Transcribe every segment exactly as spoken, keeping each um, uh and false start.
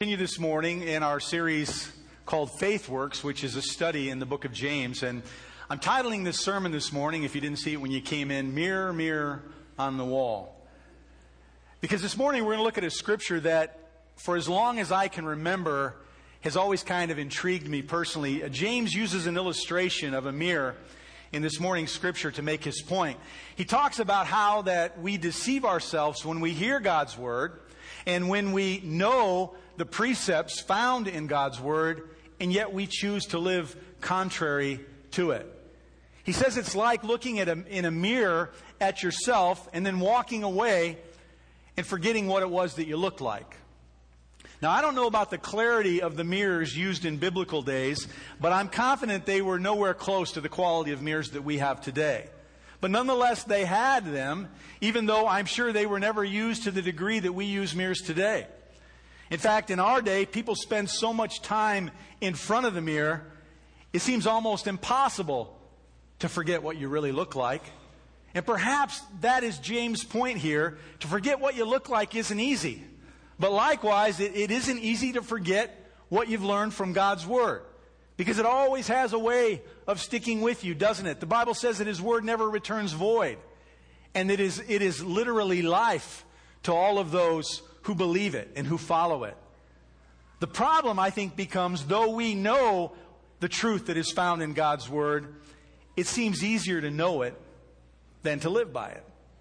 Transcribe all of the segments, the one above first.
Continue this morning in our series called Faith Works, which is a study in the book of James. And I'm titling this sermon this morning, if you didn't see it when you came in, Mirror, Mirror on the Wall. Because this morning we're going to look at a scripture that, for as long as I can remember, has always kind of intrigued me personally. James uses an illustration of a mirror in this morning's scripture to make his point. He talks about how that we deceive ourselves when we hear God's word and when we know the precepts found in God's word, and yet we choose to live contrary to it. He says it's like looking at a, in a mirror at yourself and then walking away and forgetting what it was that you looked like. Now, I don't know about the clarity of the mirrors used in biblical days, but I'm confident they were nowhere close to the quality of mirrors that we have today. But nonetheless, they had them, even though I'm sure they were never used to the degree that we use mirrors today. In fact, in our day, people spend so much time in front of the mirror, it seems almost impossible to forget what you really look like. And perhaps that is James' point here. To forget what you look like isn't easy. But likewise, it, it isn't easy to forget what you've learned from God's Word. Because it always has a way of sticking with you, doesn't it? The Bible says that His Word never returns void. And it is, it is literally life to all of those who believe it and who follow it. The problem, I think, becomes, though we know the truth that is found in God's Word, it seems easier to know it than to live by it.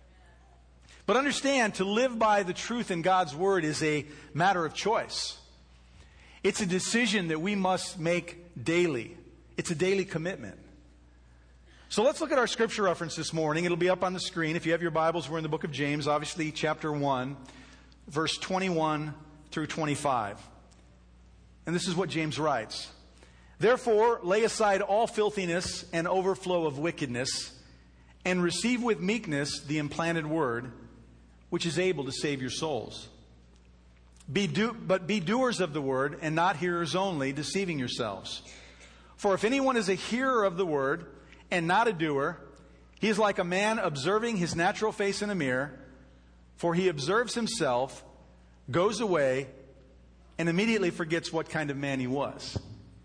But understand, to live by the truth in God's Word is a matter of choice. It's a decision that we must make daily. It's a daily commitment. So let's look at our scripture reference this morning. It'll be up on the screen. If you have your Bibles, we're in the book of James, obviously chapter one, verse twenty-one through twenty-five. And this is what James writes. Therefore, lay aside all filthiness and overflow of wickedness, and receive with meekness the implanted word, which is able to save your souls. Be do, but be doers of the word, and not hearers only, deceiving yourselves. For if anyone is a hearer of the word, and not a doer, he is like a man observing his natural face in a mirror. For he observes himself, goes away, and immediately forgets what kind of man he was.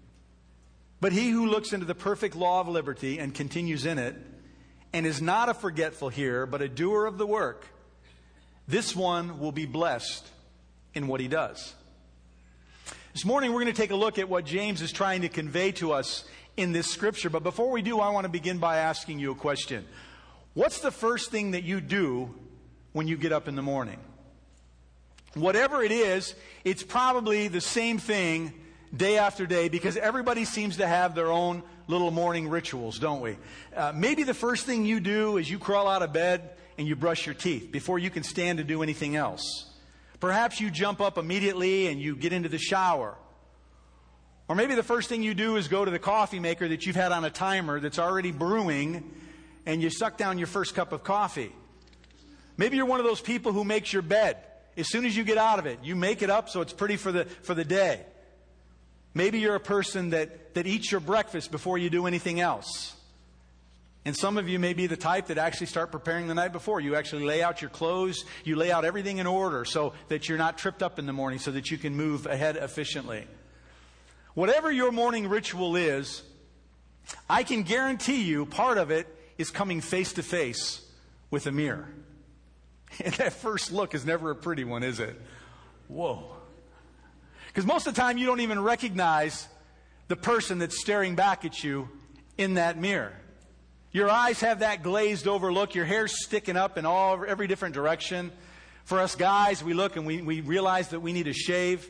But he who looks into the perfect law of liberty, and continues in it, and is not a forgetful hearer, but a doer of the work, this one will be blessed in what he does. This morning we're going to take a look at what James is trying to convey to us in this scripture. But before we do, I want to begin by asking you a question. What's the first thing that you do when you get up in the morning? Whatever it is, it's probably the same thing day after day, because everybody seems to have their own little morning rituals, don't we? Uh, maybe the first thing you do is you crawl out of bed and you brush your teeth before you can stand to do anything else. Perhaps you jump up immediately and you get into the shower. Or maybe the first thing you do is go to the coffee maker that you've had on a timer that's already brewing, and you suck down your first cup of coffee. Maybe you're one of those people who makes your bed. As soon as you get out of it, you make it up so it's pretty for the for the day. Maybe you're a person that, that eats your breakfast before you do anything else. And some of you may be the type that actually start preparing the night before. You actually lay out your clothes. You lay out everything in order so that you're not tripped up in the morning, so that you can move ahead efficiently. Whatever your morning ritual is, I can guarantee you part of it is coming face to face with a mirror. And that first look is never a pretty one, is it? Whoa. Because most of the time you don't even recognize the person that's staring back at you in that mirror. Your eyes have that glazed over look. Your hair's sticking up in all every different direction. For us guys, we look and we, we realize that we need a shave.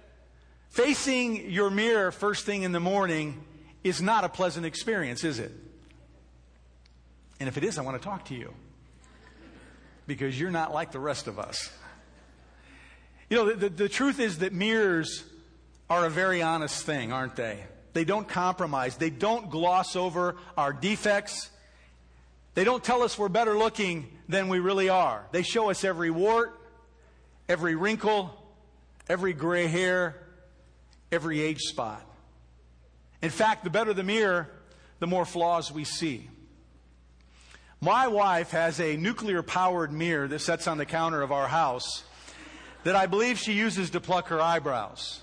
Facing your mirror first thing in the morning is not a pleasant experience, is it? And if it is, I want to talk to you. Because you're not like the rest of us. You know, the, the, the truth is that mirrors are a very honest thing, aren't they? They don't compromise. They don't gloss over our defects. They don't tell us we're better looking than we really are. They show us every wart, every wrinkle, every gray hair, every age spot. In fact, the better the mirror, the more flaws we see. My wife has a nuclear-powered mirror that sits on the counter of our house that I believe she uses to pluck her eyebrows.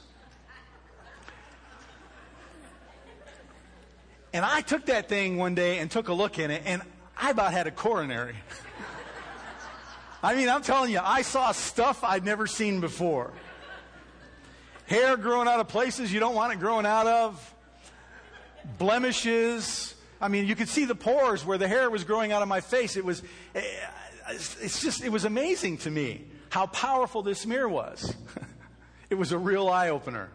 And I took that thing one day and took a look in it, and I about had a coronary. I mean, I'm telling you, I saw stuff I'd never seen before. Hair growing out of places you don't want it growing out of. Blemishes. I mean, you could see the pores where the hair was growing out of my face. It was, it's just, it was amazing to me how powerful this mirror was. It was a real eye-opener.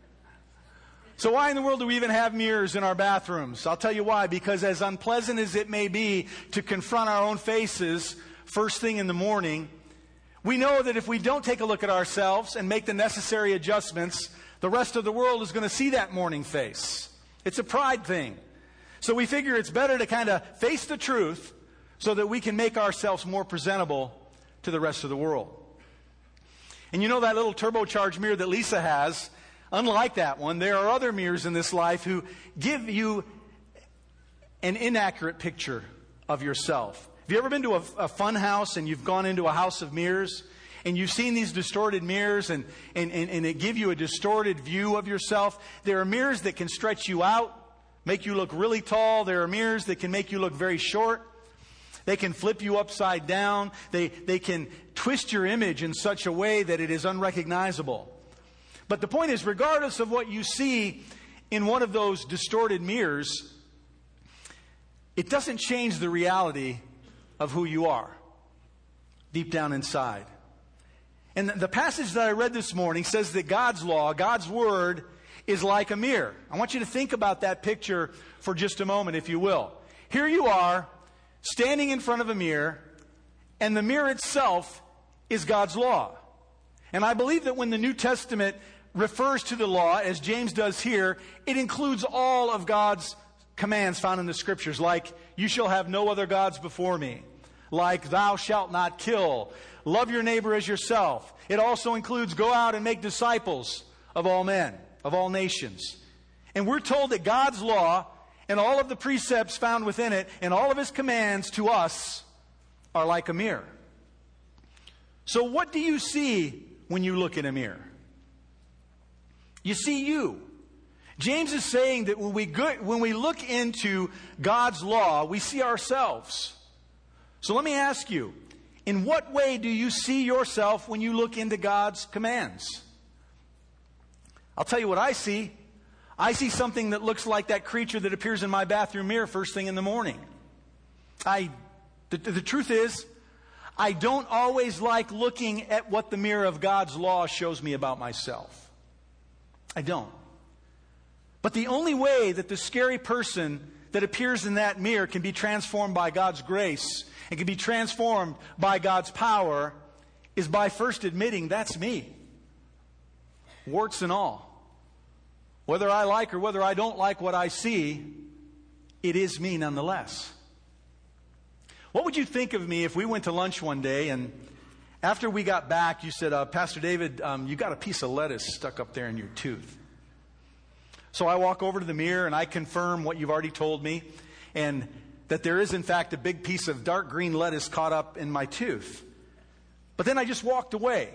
So why in the world do we even have mirrors in our bathrooms? I'll tell you why. Because as unpleasant as it may be to confront our own faces first thing in the morning, we know that if we don't take a look at ourselves and make the necessary adjustments, the rest of the world is going to see that morning face. It's a pride thing. So we figure it's better to kind of face the truth so that we can make ourselves more presentable to the rest of the world. And you know that little turbocharged mirror that Lisa has? Unlike that one, there are other mirrors in this life who give you an inaccurate picture of yourself. Have you ever been to a, a fun house and you've gone into a house of mirrors and you've seen these distorted mirrors and, and, and, and it give you a distorted view of yourself? There are mirrors that can stretch you out, make you look really tall. There are mirrors that can make you look very short. They can flip you upside down. They, they can twist your image in such a way that it is unrecognizable. But the point is, regardless of what you see in one of those distorted mirrors, it doesn't change the reality of who you are deep down inside. And the passage that I read this morning says that God's law, God's word, is like a mirror. I want you to think about that picture for just a moment, if you will. Here you are, standing in front of a mirror, and the mirror itself is God's law. And I believe that when the New Testament refers to the law, as James does here, it includes all of God's commands found in the Scriptures, like, you shall have no other gods before me, like, thou shalt not kill, love your neighbor as yourself. It also includes, go out and make disciples of all men, of all nations. And we're told that God's law and all of the precepts found within it and all of His commands to us are like a mirror. So what do you see when you look in a mirror? You see you. James is saying that when we go, when we look into God's law, we see ourselves. So let me ask you, in what way do you see yourself when you look into God's commands? I'll tell you what I see. I see something that looks like that creature that appears in my bathroom mirror first thing in the morning. I, the, the truth is, I don't always like looking at what the mirror of God's law shows me about myself. I don't. But the only way that the scary person that appears in that mirror can be transformed by God's grace and can be transformed by God's power is by first admitting, that's me. Warts and all. Whether I like or whether I don't like what I see, it is me nonetheless. What would you think of me if we went to lunch one day and after we got back, you said, uh, Pastor David, um, you got a piece of lettuce stuck up there in your tooth. So I walk over to the mirror and I confirm what you've already told me, and that there is in fact a big piece of dark green lettuce caught up in my tooth. But then I just walked away.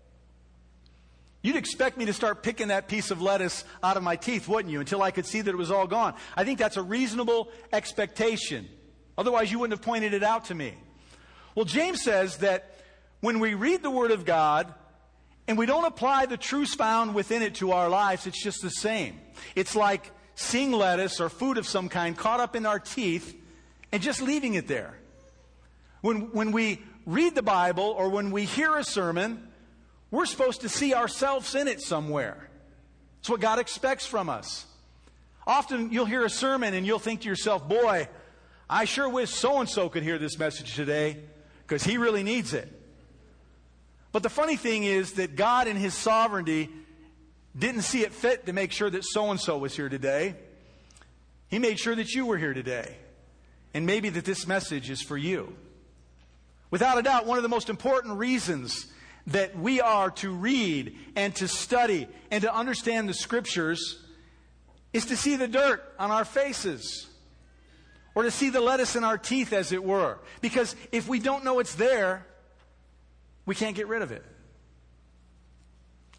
You'd expect me to start picking that piece of lettuce out of my teeth, wouldn't you, until I could see that it was all gone. I think that's a reasonable expectation. Otherwise, you wouldn't have pointed it out to me. Well, James says that when we read the Word of God and we don't apply the truths found within it to our lives, it's just the same. It's like seeing lettuce or food of some kind caught up in our teeth and just leaving it there. When, when we read the Bible or when we hear a sermon, we're supposed to see ourselves in it somewhere. It's what God expects from us. Often you'll hear a sermon and you'll think to yourself, boy, I sure wish so-and-so could hear this message today because he really needs it. But the funny thing is that God in His sovereignty didn't see it fit to make sure that so-and-so was here today. He made sure that you were here today. And maybe that this message is for you. Without a doubt, one of the most important reasons that we are to read and to study and to understand the Scriptures is to see the dirt on our faces. Or to see the lettuce in our teeth, as it were. Because if we don't know it's there, we can't get rid of it.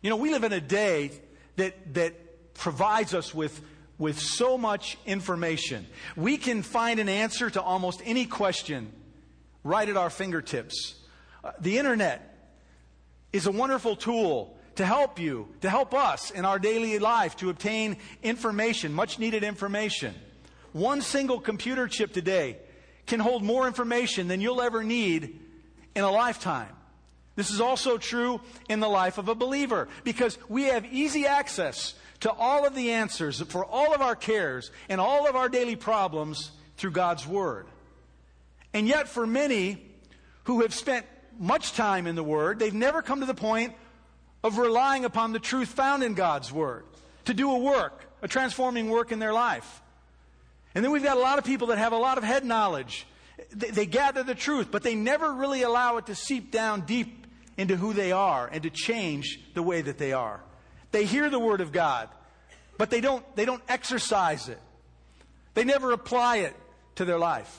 You know, we live in a day that that provides us with, with so much information. We can find an answer to almost any question right at our fingertips. Uh, the internet is a wonderful tool to help you, to help us in our daily life to obtain information, much needed information. One single computer chip today can hold more information than you'll ever need in a lifetime. This is also true in the life of a believer, because we have easy access to all of the answers for all of our cares and all of our daily problems through God's Word. And yet for many who have spent much time in the Word, they've never come to the point of relying upon the truth found in God's Word to do a work, a transforming work in their life. And then we've got a lot of people that have a lot of head knowledge. They, they gather the truth, but they never really allow it to seep down deep into who they are and to change the way that they are. They hear the Word of God, but they don't, they don't exercise it. They never apply it to their life.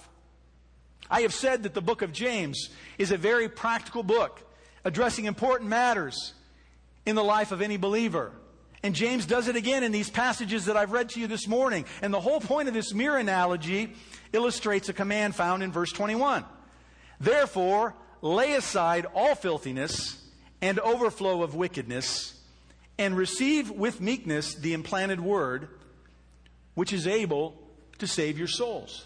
I have said that the book of James is a very practical book addressing important matters in the life of any believer. And James does it again in these passages that I've read to you this morning. And the whole point of this mirror analogy illustrates a command found in verse twenty-one. Therefore, lay aside all filthiness and overflow of wickedness, and receive with meekness the implanted word, which is able to save your souls.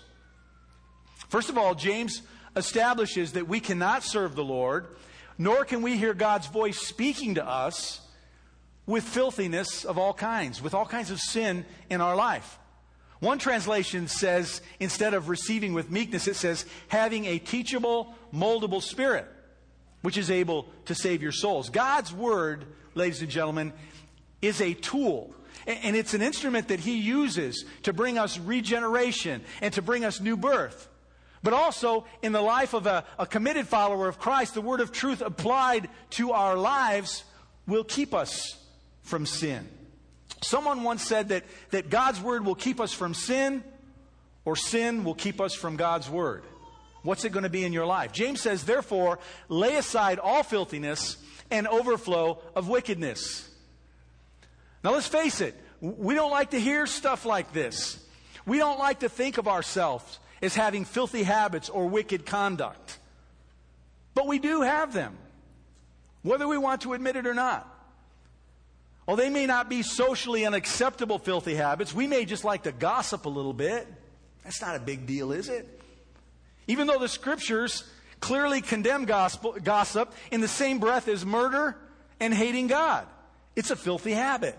First of all, James establishes that we cannot serve the Lord, nor can we hear God's voice speaking to us with filthiness of all kinds, with all kinds of sin in our life. One translation says, instead of receiving with meekness, it says, having a teachable, moldable spirit, which is able to save your souls. God's Word, ladies and gentlemen, is a tool. And it's an instrument that He uses to bring us regeneration and to bring us new birth. But also, in the life of a, a committed follower of Christ, the word of truth applied to our lives will keep us from sin. Someone once said that, that God's Word will keep us from sin, or sin will keep us from God's Word. What's it going to be in your life? James says, therefore, lay aside all filthiness and overflow of wickedness. Now let's face it, we don't like to hear stuff like this. We don't like to think of ourselves as having filthy habits or wicked conduct. But we do have them, whether we want to admit it or not. Well, they may not be socially unacceptable filthy habits. We may just like to gossip a little bit. That's not a big deal, is it? Even though the Scriptures clearly condemn gospel, gossip in the same breath as murder and hating God. It's a filthy habit.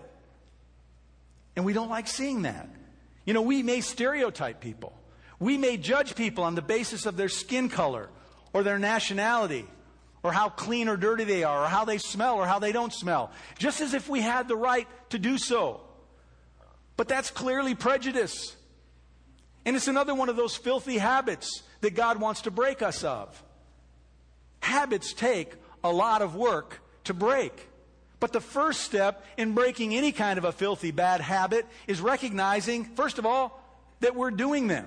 And we don't like seeing that. You know, we may stereotype people. We may judge people on the basis of their skin color or their nationality or how clean or dirty they are or how they smell or how they don't smell, just as if we had the right to do so. But that's clearly prejudice. And it's another one of those filthy habits that God wants to break us of. Habits take a lot of work to break. But the first step in breaking any kind of a filthy bad habit is recognizing, first of all, that we're doing them.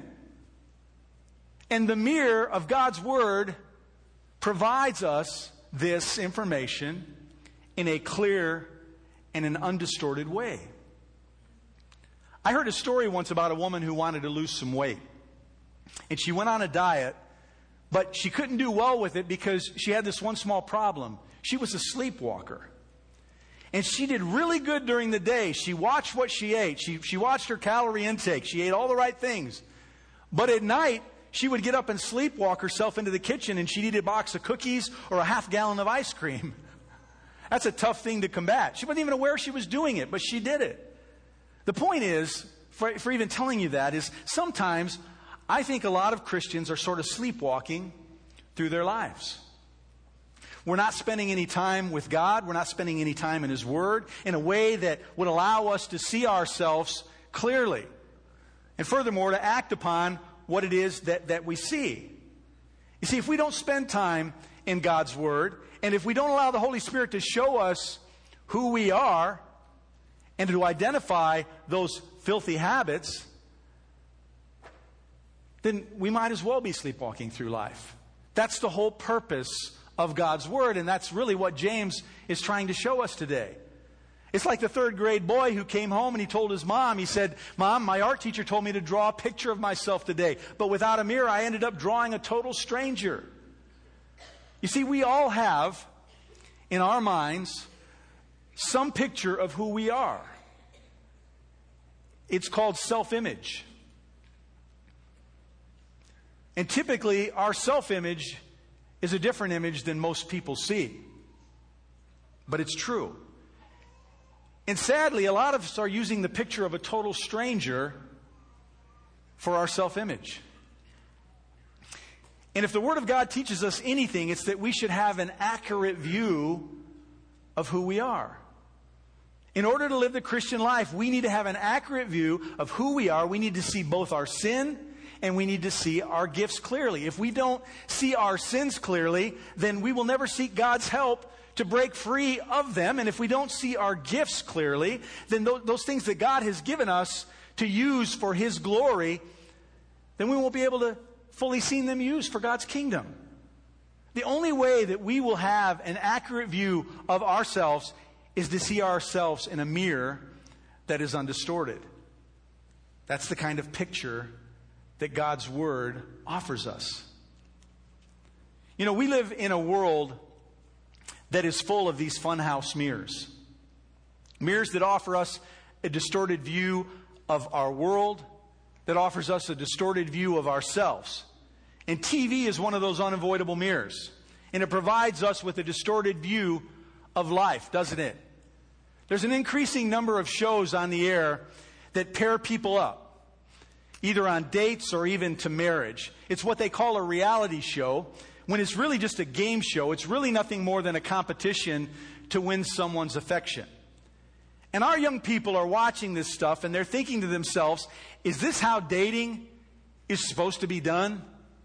And the mirror of God's Word provides us this information in a clear and an undistorted way. I heard a story once about a woman who wanted to lose some weight. And she went on a diet, but she couldn't do well with it because she had this one small problem. She was a sleepwalker. And she did really good during the day. She watched what she ate. She, she watched her calorie intake. She ate all the right things. But at night, she would get up and sleepwalk herself into the kitchen, and she'd eat a box of cookies or a half gallon of ice cream. That's a tough thing to combat. She wasn't even aware she was doing it, but she did it. The point is, for, for even telling you that, is sometimes I think a lot of Christians are sort of sleepwalking through their lives. We're not spending any time with God. We're not spending any time in His Word in a way that would allow us to see ourselves clearly. And furthermore, to act upon what it is that, that we see. You see, if we don't spend time in God's Word, and if we don't allow the Holy Spirit to show us who we are, and to identify those filthy habits, then we might as well be sleepwalking through life. That's the whole purpose of God's Word, and that's really what James is trying to show us today. It's like the third grade boy who came home and he told his mom, he said, "Mom, my art teacher told me to draw a picture of myself today, but without a mirror I ended up drawing a total stranger." You see, we all have in our minds some picture of who we are. It's called self-image. And typically our self-image is a different image than most people see. But it's true. And sadly, a lot of us are using the picture of a total stranger for our self-image. And if the Word of God teaches us anything, it's that we should have an accurate view of who we are. In order to live the Christian life, we need to have an accurate view of who we are. We need to see both our sin and we need to see our gifts clearly. If we don't see our sins clearly, then we will never seek God's help to break free of them. And if we don't see our gifts clearly, then th- those things that God has given us to use for His glory, then we won't be able to fully see them used for God's kingdom. The only way that we will have an accurate view of ourselves is to see ourselves in a mirror that is undistorted. That's the kind of picture that God's Word offers us. You know, we live in a world that is full of these funhouse mirrors. Mirrors that offer us a distorted view of our world, that offers us a distorted view of ourselves. And T V is one of those unavoidable mirrors. And it provides us with a distorted view of life, doesn't it? There's an increasing number of shows on the air that pair people up, either on dates or even to marriage. It's what they call a reality show, when it's really just a game show. It's really nothing more than a competition to win someone's affection. And our young people are watching this stuff and they're thinking to themselves, is this how dating is supposed to be done?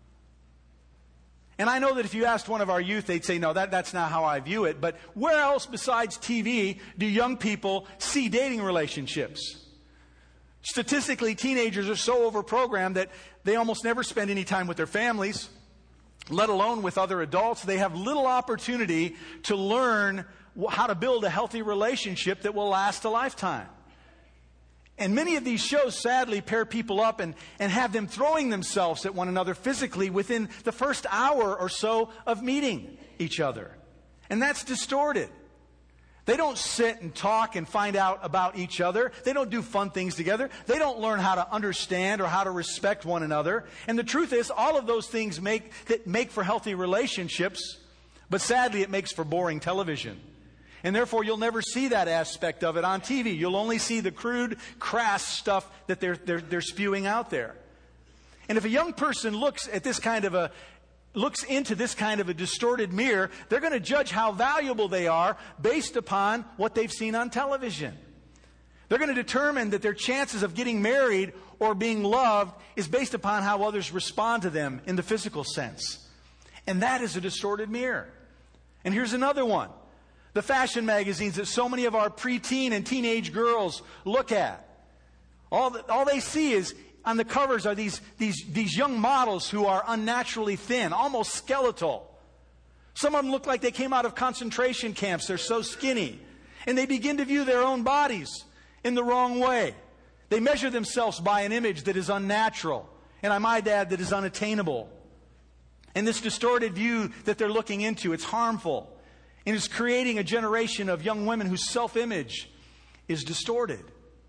And I know that if you asked one of our youth, they'd say, no, that, that's not how I view it. But where else besides T V do young people see dating relationships? Statistically, teenagers are so overprogrammed that they almost never spend any time with their families, let alone with other adults. They have little opportunity to learn how to build a healthy relationship that will last a lifetime. And many of these shows, sadly, pair people up and, and have them throwing themselves at one another physically within the first hour or so of meeting each other. And that's distorted. They don't sit and talk and find out about each other. They don't do fun things together. They don't learn how to understand or how to respect one another. And the truth is, all of those things make that make for healthy relationships, but sadly it makes for boring television. And therefore you'll never see that aspect of it on T V. You'll only see the crude, crass stuff that they're, they're, they're spewing out there. And if a young person looks at this kind of a looks into this kind of a distorted mirror, they're going to judge how valuable they are based upon what they've seen on television. They're going to determine that their chances of getting married or being loved is based upon how others respond to them in the physical sense. And that is a distorted mirror. And here's another one. The fashion magazines that so many of our preteen and teenage girls look at. All, that, all they see is on the covers are these, these, these young models who are unnaturally thin, almost skeletal. Some of them look like they came out of concentration camps. They're so skinny. And they begin to view their own bodies in the wrong way. They measure themselves by an image that is unnatural, and I might add, that is unattainable. And this distorted view that they're looking into, it's harmful. And it's creating a generation of young women whose self-image is distorted.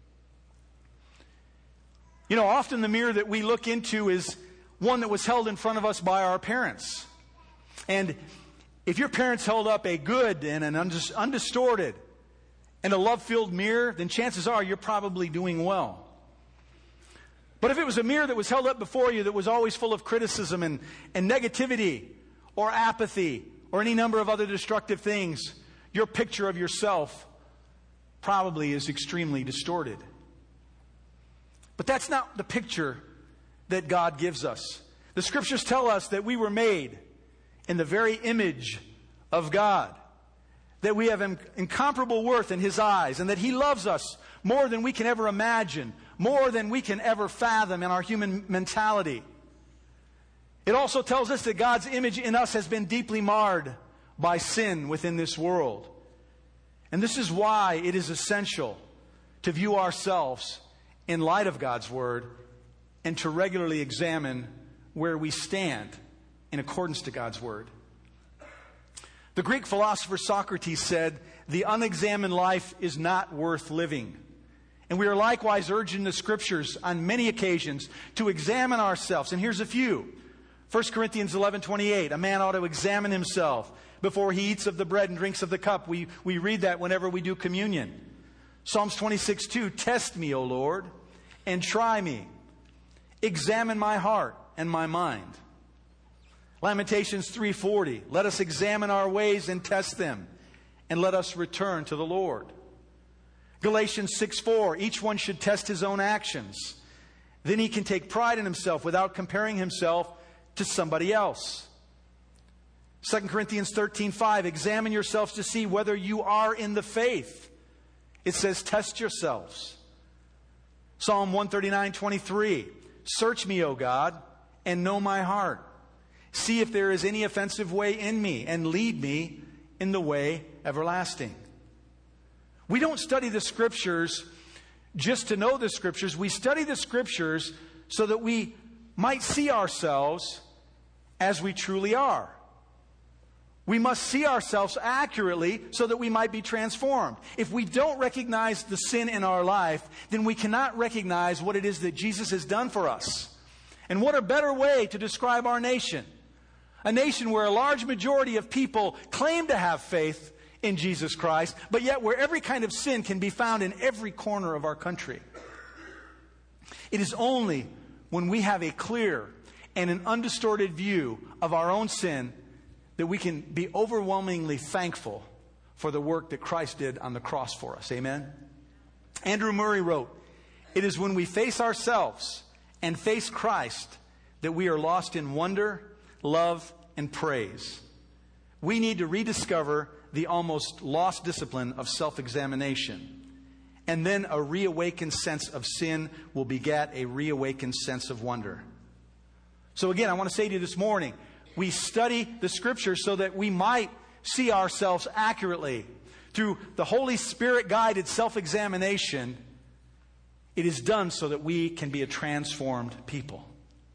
You know, often the mirror that we look into is one that was held in front of us by our parents. And if your parents held up a good and an undistorted and a love-filled mirror, then chances are you're probably doing well. But if it was a mirror that was held up before you that was always full of criticism and, and negativity or apathy or any number of other destructive things, your picture of yourself probably is extremely distorted. But that's not the picture that God gives us. The Scriptures tell us that we were made in the very image of God, that we have incomparable worth in His eyes, and that He loves us more than we can ever imagine, more than we can ever fathom in our human mentality. It also tells us that God's image in us has been deeply marred by sin within this world. And this is why it is essential to view ourselves in light of God's Word and to regularly examine where we stand in accordance to God's Word. The Greek philosopher Socrates said, "The unexamined life is not worth living." And we are likewise urged in the Scriptures on many occasions to examine ourselves. And here's a few. First Corinthians eleven twenty-eight, a man ought to examine himself before he eats of the bread and drinks of the cup. We, we read that whenever we do communion. Psalms twenty-six two, test me, O Lord, and try me. Examine my heart and my mind. Lamentations three forty, let us examine our ways and test them, and let us return to the Lord. Galatians six four, each one should test his own actions. Then he can take pride in himself without comparing himself to somebody else. Second Corinthians thirteen five, examine yourselves to see whether you are in the faith. It says, test yourselves. Psalm one thirty-nine twenty-three, search me, O God, and know my heart. See if there is any offensive way in me, and lead me in the way everlasting. We don't study the Scriptures just to know the Scriptures. We study the Scriptures so that we might see ourselves as we truly are. We must see ourselves accurately so that we might be transformed. If we don't recognize the sin in our life, then we cannot recognize what it is that Jesus has done for us. And what a better way to describe our nation. A nation where a large majority of people claim to have faith in Jesus Christ, but yet where every kind of sin can be found in every corner of our country. It is only when we have a clear and an undistorted view of our own sin that we can be overwhelmingly thankful for the work that Christ did on the cross for us. Amen? Andrew Murray wrote, it is when we face ourselves and face Christ that we are lost in wonder, love, and praise. We need to rediscover the almost lost discipline of self-examination. And then a reawakened sense of sin will beget a reawakened sense of wonder. So again, I want to say to you this morning, we study the Scriptures so that we might see ourselves accurately. Through the Holy Spirit-guided self-examination, it is done so that we can be a transformed people.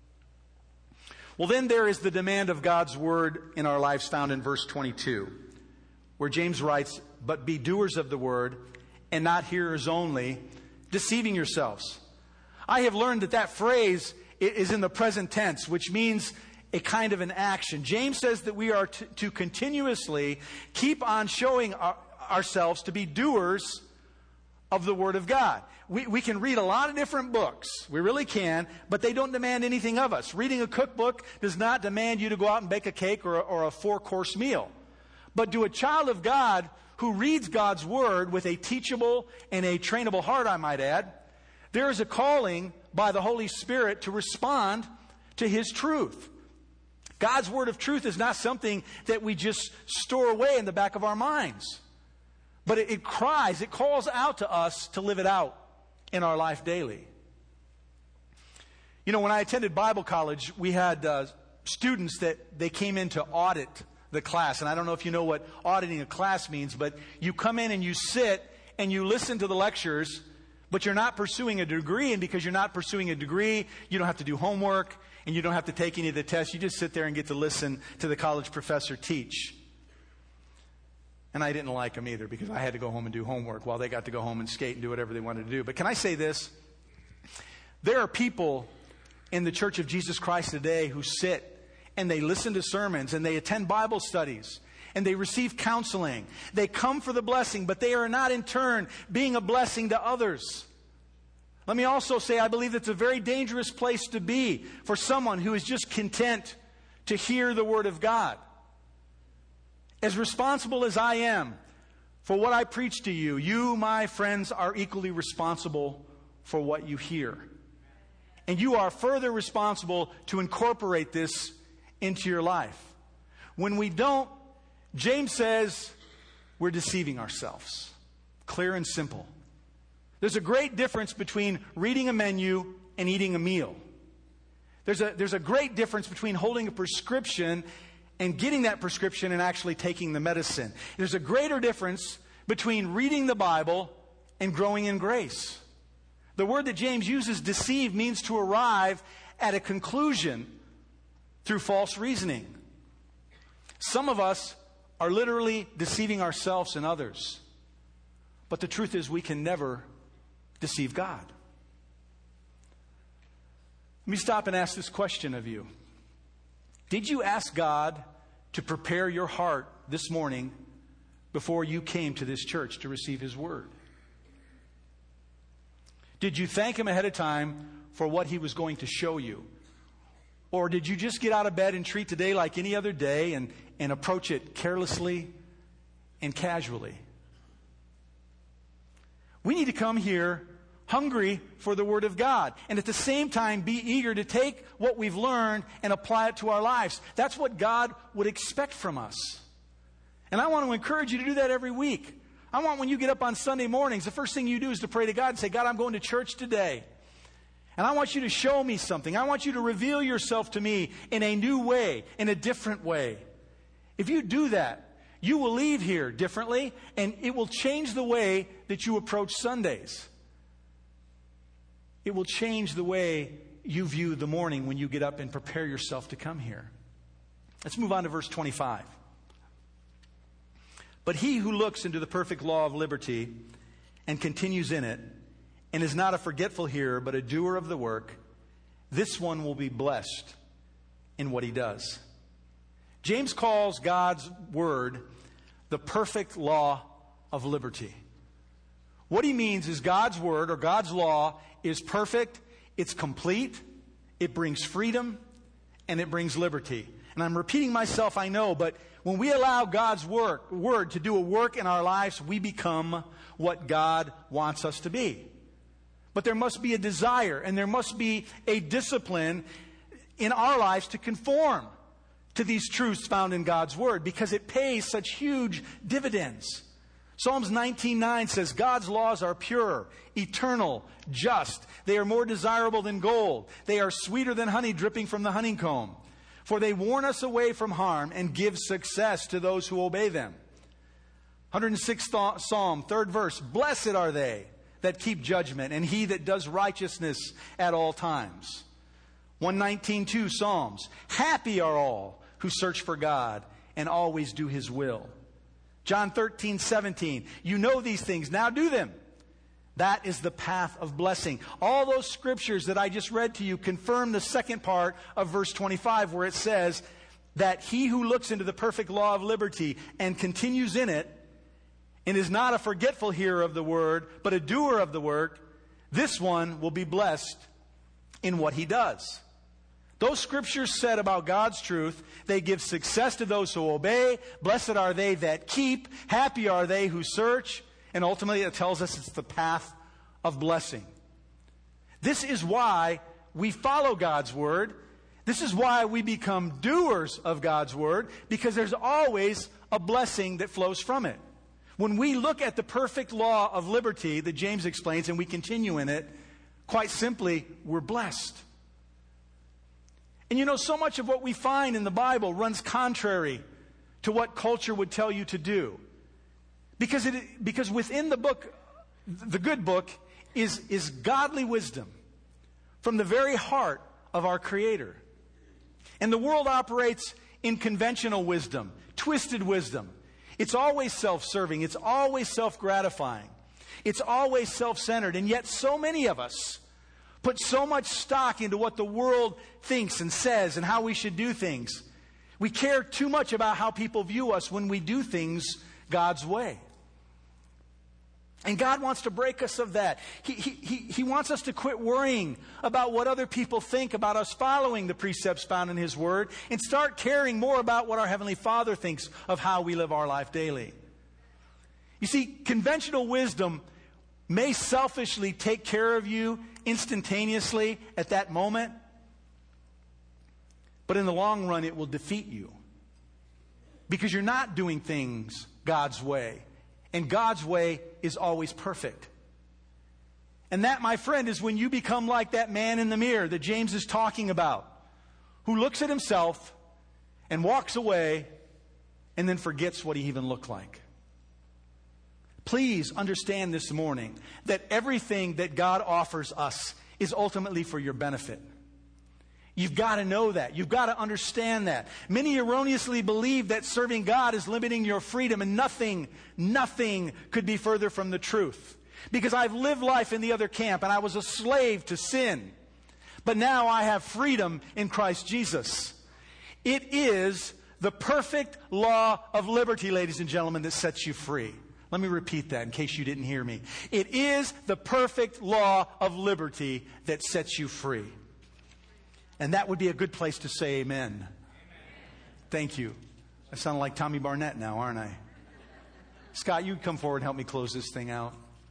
Well, then there is the demand of God's Word in our lives found in verse twenty-two, where James writes, but be doers of the Word and not hearers only, deceiving yourselves. I have learned that that phrase is in the present tense, which means a kind of an action. James says that we are to, to continuously keep on showing our, ourselves to be doers of the Word of God. We, we can read a lot of different books. We really can, but they don't demand anything of us. Reading a cookbook does not demand you to go out and bake a cake or, or a four-course meal. But to a child of God who reads God's Word with a teachable and a trainable heart, I might add, there is a calling by the Holy Spirit to respond to His truth. God's Word of truth is not something that we just store away in the back of our minds. But it, it cries, it calls out to us to live it out in our life daily. You know, when I attended Bible college, we had uh, students that they came in to audit the class. And I don't know if you know what auditing a class means, but you come in and you sit and you listen to the lectures, but you're not pursuing a degree. And because you're not pursuing a degree, you don't have to do homework and you don't have to take any of the tests. You just sit there and get to listen to the college professor teach. And I didn't like them either because I had to go home and do homework while they got to go home and skate and do whatever they wanted to do. But can I say this? There are people in the Church of Jesus Christ today who sit and they listen to sermons and they attend Bible studies and they receive counseling. They come for the blessing, but they are not in turn being a blessing to others. Let me also say I believe it's a very dangerous place to be for someone who is just content to hear the Word of God. As responsible as I am for what I preach to you, you, my friends, are equally responsible for what you hear. And you are further responsible to incorporate this into your life. When we don't, James says, we're deceiving ourselves. Clear and simple. There's a great difference between reading a menu and eating a meal. There's a, there's a great difference between holding a prescription and getting that prescription and actually taking the medicine. There's a greater difference between reading the Bible and growing in grace. The word that James uses, deceive, means to arrive at a conclusion through false reasoning. Some of us are literally deceiving ourselves and others. But the truth is, we can never deceive God. Let me stop and ask this question of you. Did you ask God to prepare your heart this morning before you came to this church to receive His Word? Did you thank Him ahead of time for what He was going to show you? Or did you just get out of bed and treat today like any other day and, and approach it carelessly and casually? We need to come here hungry for the Word of God, and at the same time be eager to take what we've learned and apply it to our lives. That's what God would expect from us. And I want to encourage you to do that every week. I want when you get up on Sunday mornings, the first thing you do is to pray to God and say, God, I'm going to church today. And I want you to show me something. I want you to reveal yourself to me in a new way, in a different way. If you do that, you will leave here differently, and it will change the way that you approach Sundays. It will change the way you view the morning when you get up and prepare yourself to come here. Let's move on to verse twenty-five. But he who looks into the perfect law of liberty and continues in it, and is not a forgetful hearer, but a doer of the work, this one will be blessed in what he does. James calls God's word the perfect law of liberty. What he means is God's word or God's law is perfect, it's complete, it brings freedom, and it brings liberty. And I'm repeating myself, I know, but when we allow God's work, word to do a work in our lives, we become what God wants us to be. But there must be a desire and there must be a discipline in our lives to conform to these truths found in God's Word, because it pays such huge dividends. Psalms nineteen nine says, God's laws are pure, eternal, just. They are more desirable than gold. They are sweeter than honey dripping from the honeycomb. For they warn us away from harm and give success to those who obey them. one hundred sixth Psalm, third verse, blessed are they that keep judgment, and he that does righteousness at all times. one nineteen two Psalms, happy are all who search for God and always do His will. John thirteen seventeen, you know these things, now do them. That is the path of blessing. All those scriptures that I just read to you confirm the second part of verse twenty-five, where it says that he who looks into the perfect law of liberty and continues in it, and is not a forgetful hearer of the word, but a doer of the work, this one will be blessed in what he does. Those scriptures said about God's truth, they give success to those who obey. Blessed are they that keep. Happy are they who search. And ultimately it tells us it's the path of blessing. This is why we follow God's word. This is why we become doers of God's word, because there's always a blessing that flows from it. When we look at the perfect law of liberty that James explains and we continue in it, quite simply, we're blessed. And you know, so much of what we find in the Bible runs contrary to what culture would tell you to do. Because it, because within the book, the good book, is, is godly wisdom from the very heart of our Creator. And the world operates in conventional wisdom, twisted wisdom. It's always self-serving. It's always self-gratifying. It's always self-centered. And yet so many of us put so much stock into what the world thinks and says and how we should do things. We care too much about how people view us when we do things God's way. And God wants to break us of that. He, he, he, he wants us to quit worrying about what other people think about us following the precepts found in His Word and start caring more about what our Heavenly Father thinks of how we live our life daily. You see, conventional wisdom may selfishly take care of you instantaneously at that moment, but in the long run it will defeat you because you're not doing things God's way, and God's way is always perfect. And that, my friend, is when you become like that man in the mirror that James is talking about, who looks at himself and walks away and then forgets what he even looked like. Please understand this morning that everything that God offers us is ultimately for your benefit. You've got to know that. You've got to understand that. Many erroneously believe that serving God is limiting your freedom, and nothing, nothing could be further from the truth. Because I've lived life in the other camp, and I was a slave to sin. But now I have freedom in Christ Jesus. It is the perfect law of liberty, ladies and gentlemen, that sets you free. Let me repeat that in case you didn't hear me. It is the perfect law of liberty that sets you free. And that would be a good place to say amen. Amen. Thank you. I sound like Tommy Barnett now, aren't I? Scott, you come forward and help me close this thing out.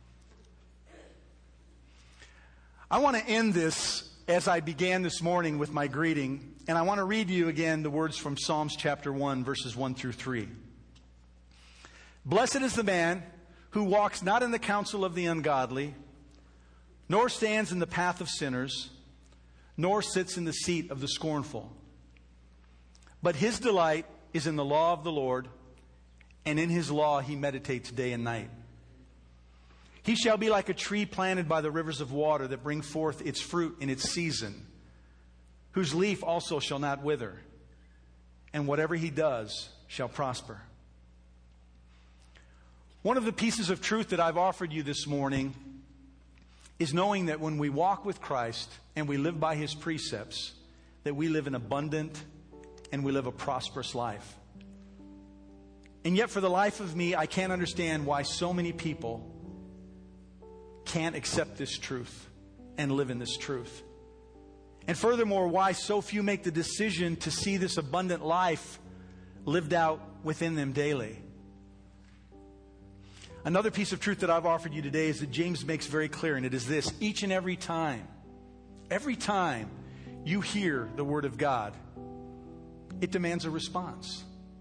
I want to end this as I began this morning with my greeting. And I want to read you again the words from Psalms chapter one, verses one through three. Blessed is the man who walks not in the counsel of the ungodly, nor stands in the path of sinners, nor sits in the seat of the scornful. But his delight is in the law of the Lord, and in his law he meditates day and night. He shall be like a tree planted by the rivers of water that bring forth its fruit in its season, whose leaf also shall not wither, and whatever he does shall prosper. One of the pieces of truth that I've offered you this morning is knowing that when we walk with Christ and we live by his precepts, that we live an abundant and we live a prosperous life. And yet for the life of me, I can't understand why so many people can't accept this truth and live in this truth. And furthermore, why so few make the decision to see this abundant life lived out within them daily. Another piece of truth that I've offered you today is that James makes very clear, and it is this: each and every time, every time you hear the word of God, it demands a response.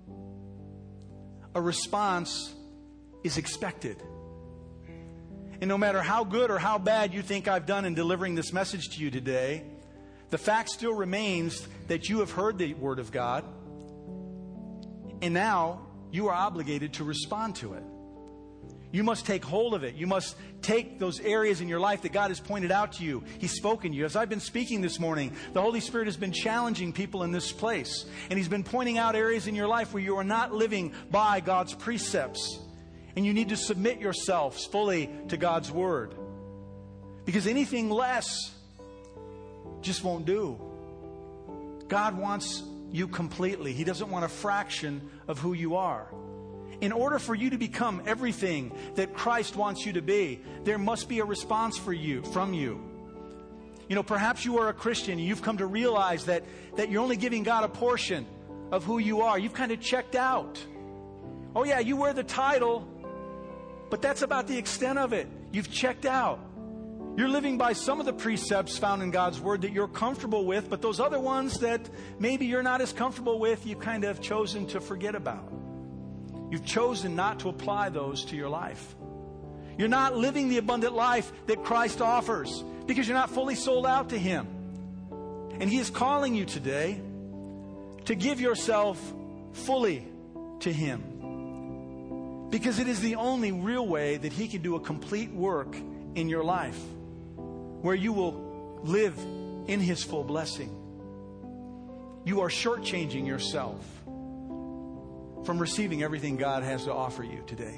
A response is expected. And no matter how good or how bad you think I've done in delivering this message to you today, the fact still remains that you have heard the word of God, and now you are obligated to respond to it. You must take hold of it. You must take those areas in your life that God has pointed out to you. He's spoken to you. As I've been speaking this morning, the Holy Spirit has been challenging people in this place. And He's been pointing out areas in your life where you are not living by God's precepts. And you need to submit yourselves fully to God's Word. Because anything less just won't do. God wants you completely. He doesn't want a fraction of who you are. In order for you to become everything that Christ wants you to be, there must be a response for you, from you. You know, perhaps you are a Christian and you've come to realize that, that you're only giving God a portion of who you are. You've kind of checked out. Oh yeah, you wear the title, but that's about the extent of it. You've checked out. You're living by some of the precepts found in God's Word that you're comfortable with, but those other ones that maybe you're not as comfortable with, you kind of have chosen to forget about. You've chosen not to apply those to your life. You're not living the abundant life that Christ offers because you're not fully sold out to Him. And He is calling you today to give yourself fully to Him, because it is the only real way that He can do a complete work in your life where you will live in His full blessing. You are shortchanging yourself from receiving everything God has to offer you today.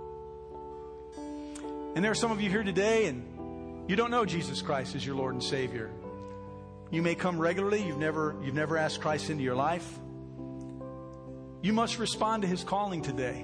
And there are some of you here today and you don't know Jesus Christ as your Lord and Savior. You may come regularly. You've never, you've never asked Christ into your life. You must respond to His calling today.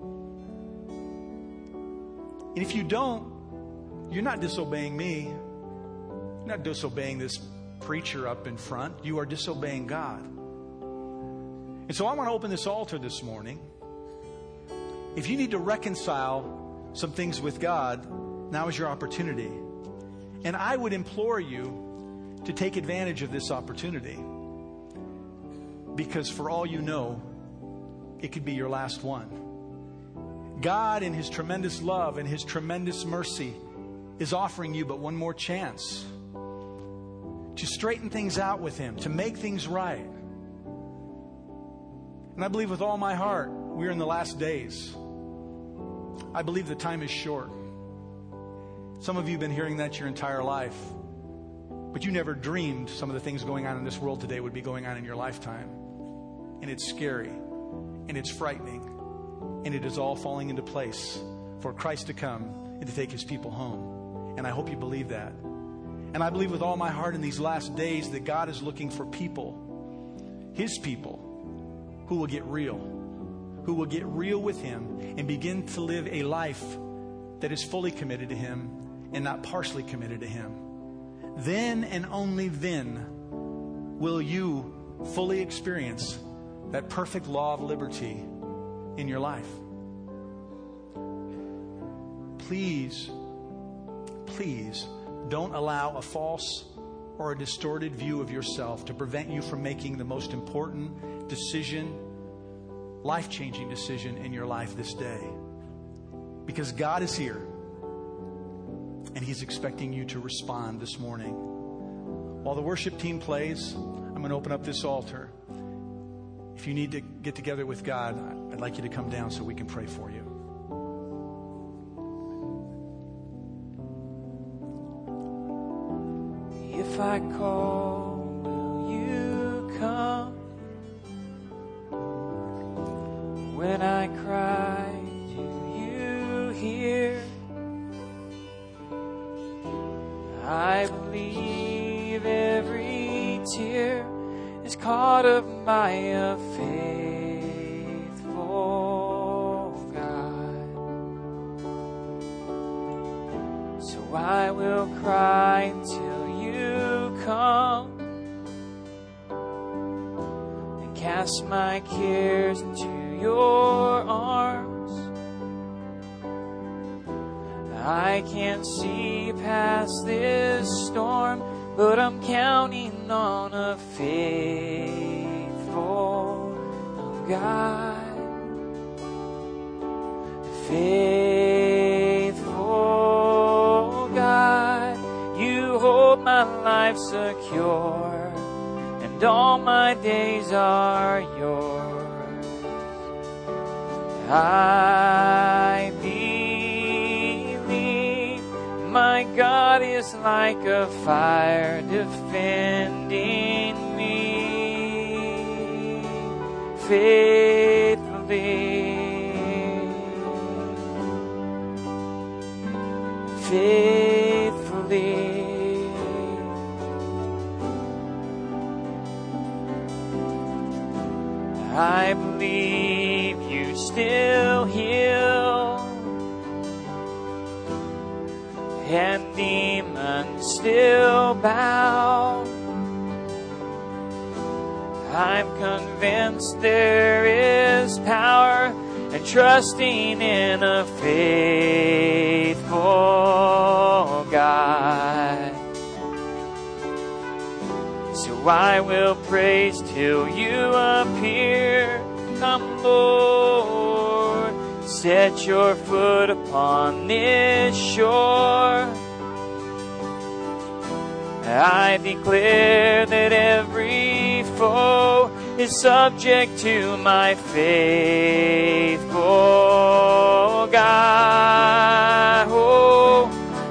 And if you don't, you're not disobeying me. You're not disobeying this preacher up in front. You are disobeying God. And so I want to open this altar this morning. If you need to reconcile some things with God, now is your opportunity. And I would implore you to take advantage of this opportunity, because for all you know, it could be your last one. God, in His tremendous love and His tremendous mercy, is offering you but one more chance to straighten things out with Him, to make things right. And I believe with all my heart, we're in the last days. I believe the time is short. Some of you have been hearing that your entire life, but you never dreamed some of the things going on in this world today would be going on in your lifetime. And it's scary, and it's frightening, and it is all falling into place for Christ to come and to take his people home. And I hope you believe that. And I believe with all my heart in these last days that God is looking for people, his people, who will get real, who will get real with him and begin to live a life that is fully committed to him and not partially committed to him. Then and only then will you fully experience that perfect law of liberty in your life. Please, please don't allow a false or a distorted view of yourself to prevent you from making the most important decision, life-changing decision in your life this day. Because God is here, and he's expecting you to respond this morning. While the worship team plays, I'm going to open up this altar. If you need to get together with God, I'd like you to come down so we can pray for you. If I call, will you come? When I cry, do you hear? I believe every tear is caught up by a faithful God. So I will cry until you come and cast my cares into your arms. I can't see past this storm, but I'm counting on a faithful God. Faithful God, you hold my life secure, and all my days are yours. I believe my God is like a fire defending me faithfully, faithfully. I believe you still heal, and demons still bow. I'm convinced there is power and trusting in a faithful God. So I will praise till you appear. Come, Lord, set your foot upon this shore. I declare that every foe is subject to my faithful God. Oh,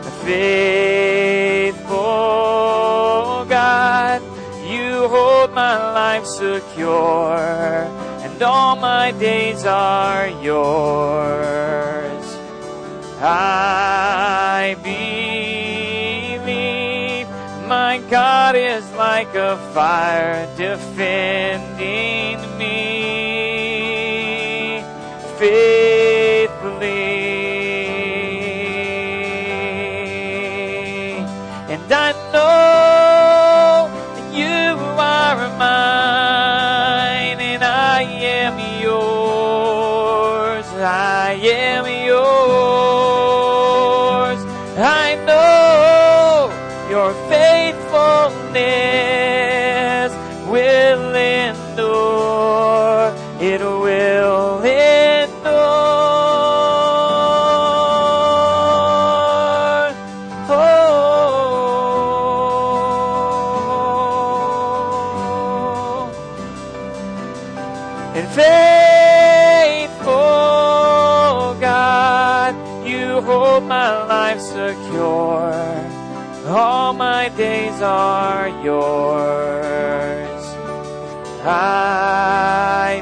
faithful God, you hold my life secure, and all my days are yours. I believe my God is like a fire defending me faithfully. And I know that you are mine, and I am yours. I am yours. I know your faithfulness will endure. It will endure. Oh, and faithful God, life secure. All my days are yours. I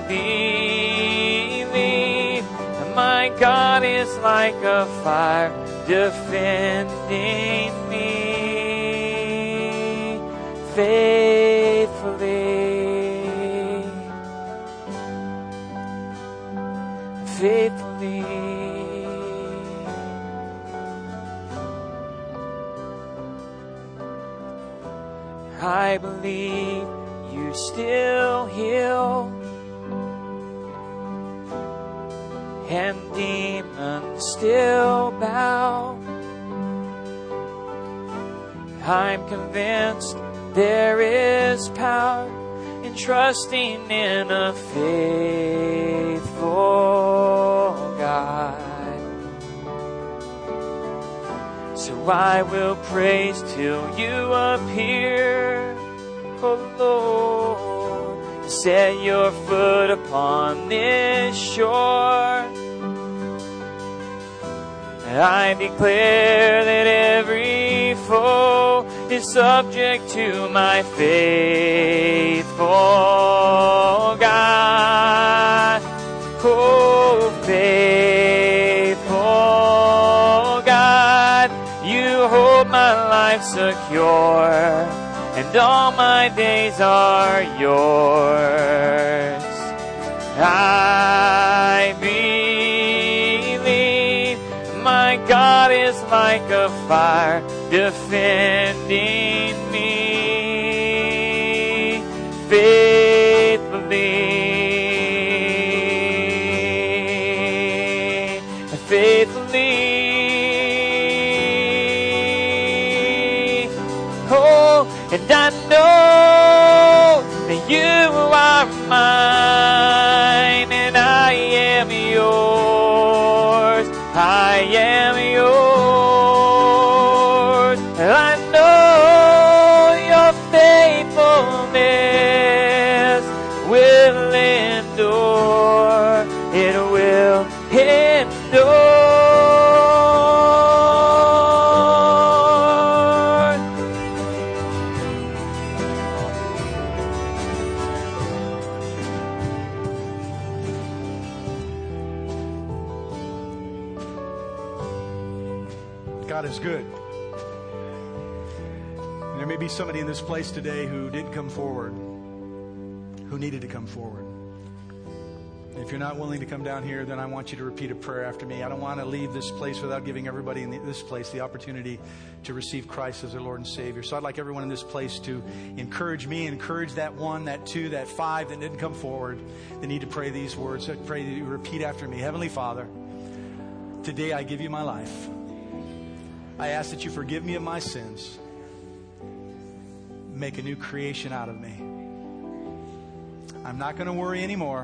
believe that my God is like a fire defending me faithfully, faithfully. I believe you still heal, and demons still bow. I'm convinced there is power in trusting in a faithful God. So I will praise till you appear, oh Lord. Set your foot upon this shore. I declare that every foe is subject to my faithful God. Oh, faithful God, you hold my life secure, and all my days are yours. I believe my God is like a fire defending me faithfully, faithfully. Oh, and I know that you are mine, and I am yours. I am yours. I know your faithfulness will endure. It will endure. God is good. And there may be somebody in this place today who didn't come forward, who needed to come forward. And if you're not willing to come down here, then I want you to repeat a prayer after me. I don't want to leave this place without giving everybody in this place the opportunity to receive Christ as their Lord and Savior. So I'd like everyone in this place to encourage me, encourage that one, that two, that five that didn't come forward. They need to pray these words. I pray that you repeat after me. Heavenly Father, today I give you my life. I ask that you forgive me of my sins. Make a new creation out of me. I'm not going to worry anymore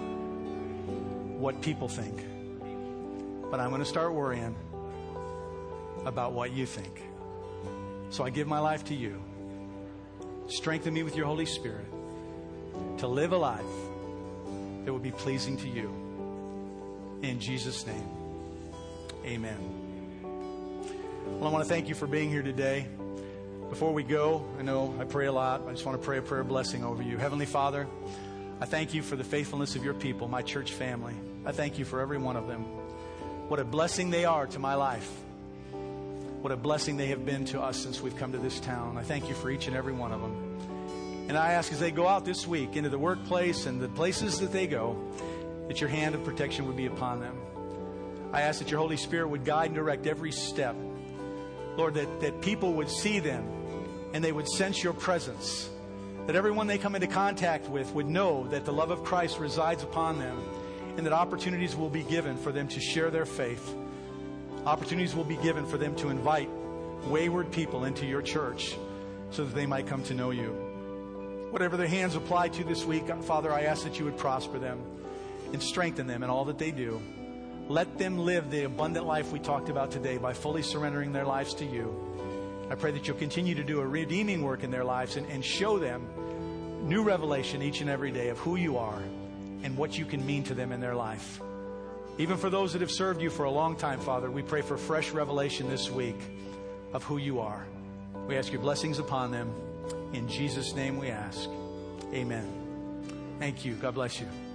what people think, but I'm going to start worrying about what you think. So I give my life to you. Strengthen me with your Holy Spirit to live a life that would be pleasing to you. In Jesus' name, amen. Well, I want to thank you for being here today. Before we go, I know I pray a lot. I just want to pray a prayer blessing over you. Heavenly Father, I thank you for the faithfulness of your people, my church family. I thank you for every one of them. What a blessing they are to my life. What a blessing they have been to us since we've come to this town. I thank you for each and every one of them. And I ask as they go out this week into the workplace and the places that they go, that your hand of protection would be upon them. I ask that your Holy Spirit would guide and direct every step. Lord, that, that people would see them and they would sense your presence. That everyone they come into contact with would know that the love of Christ resides upon them, and that opportunities will be given for them to share their faith. Opportunities will be given for them to invite wayward people into your church so that they might come to know you. Whatever their hands apply to this week, Father, I ask that you would prosper them and strengthen them in all that they do. Let them live the abundant life we talked about today by fully surrendering their lives to you. I pray that you'll continue to do a redeeming work in their lives and, and show them new revelation each and every day of who you are and what you can mean to them in their life. Even for those that have served you for a long time, Father, we pray for fresh revelation this week of who you are. We ask your blessings upon them. In Jesus' name we ask. Amen. Thank you. God bless you.